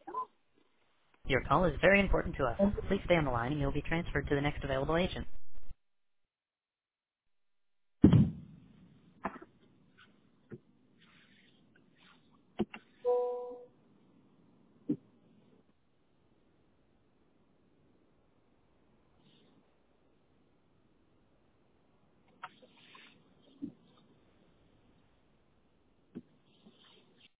Your call is very important to us. Please stay on the line and you'll be transferred to the next available agent.